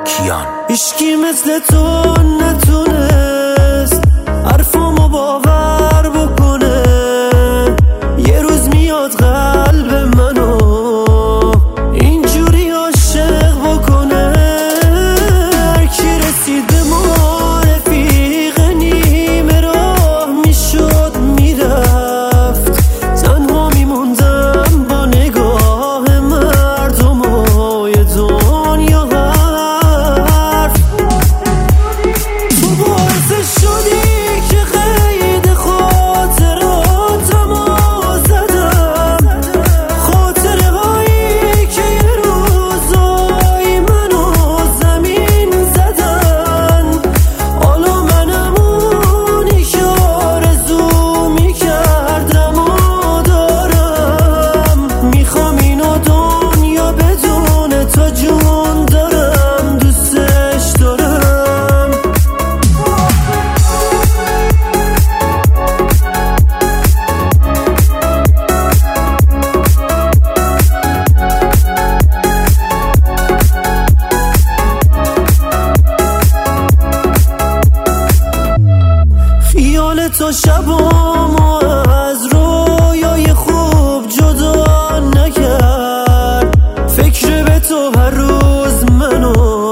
کیان. هیچکی مثل تو نتونست حرفامو باور بکنه. یه روز میاد قلب منو اینجوری عاشق بکنه. کی رسید به ما رفیق نیمه راه میشد میرفت. تنها میموندم با نگاه مردم و یه دنیا حرف. تو باعث شدی که قید خاطراتمو زدم. خاطره هایی که یه روزایی منو زمین زدن. حالا منم اونی که آرزو میکردم و دارم. میخوام اینو دنیا بدونه تا جون دارم دوستش دارم. خیال تو شبامو از رویای خوب جدا نکرد. فکر به تو هر روز منو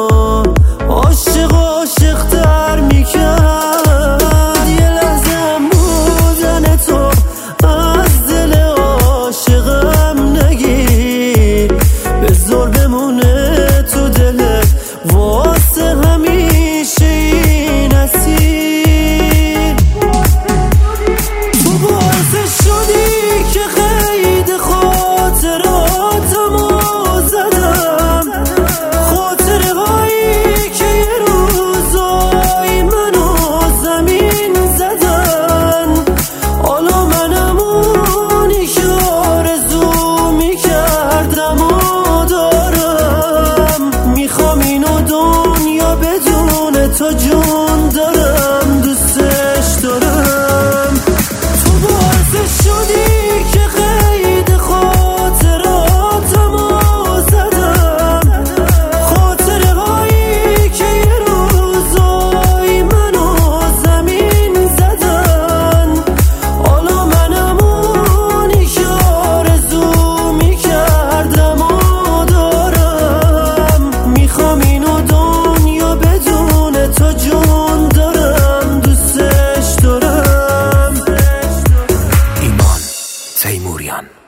عاشق تر میکرد. یه لحظه هم بودن تو از دل عاشقم نگیر. بذار بمونه تو دلت واسه همیشه این اسیر. تو باعث شدی که قید خاطراتمو زدم. خاطره هایی که یه روزایی منو زمین زدن. حالا منم اونی که آرزو میکردم و دارم. میخوام اینو دنیا بدونه تا جون دارم دوستش دارم. تو باعث شدی که قید خاطراتمو زدم. خاطره هایی که یه روزایی منو زمین زدن. حالا منم اونی که آرزو میکردم و دارم. میخوام اینو دنیا بدونه تا جون دارم دوستش دارم. ایمان تیموریان.